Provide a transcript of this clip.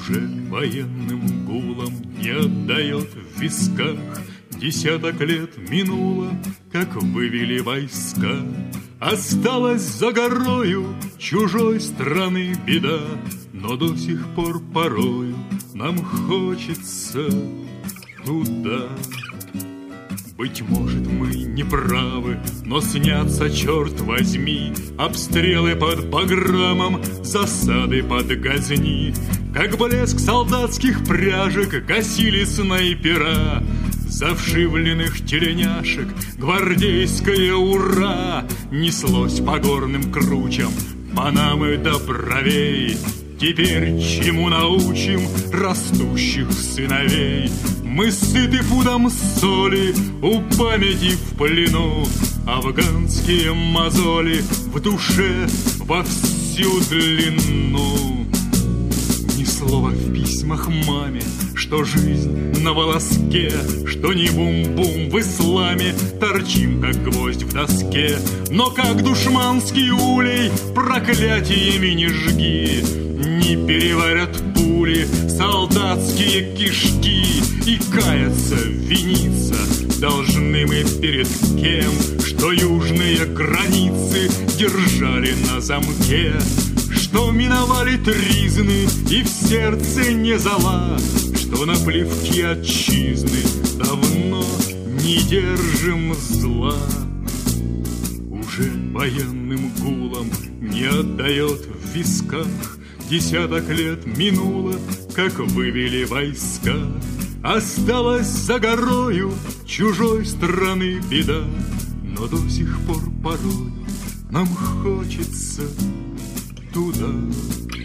Уже военным гулом не отдает в висках. 10 лет минуло, как вывели войска. Осталась за горою чужой страны беда, но до сих пор порою нам хочется туда. Быть может, мы не правы, но снятся, черт возьми, обстрелы под погромом, засады под Газни. Как блеск солдатских пряжек гасили снайпера завшивленных теленяшек, гвардейское ура неслось по горным кручам Панамы до бровей. Теперь чему научим растущих сыновей? Мы сыты пудом соли, у памяти в плену, афганские мозоли в душе во всю длину. Ни слова в письмах маме, что жизнь на волоске, что не бум-бум в исламе, торчим, как гвоздь в доске. Но как душманский улей проклятиями не жги, не переварят пули солдатские кишки. И каяться, виниться должны мы перед кем, что южные границы держали на замке, что миновали тризны и в сердце не зола, что на плевке отчизны давно не держим зла. Уже военным гулом не отдает в висках. 10 лет минуло, как вывели войска. Осталась за горою чужой страны беда, но до сих пор порой нам хочется туда.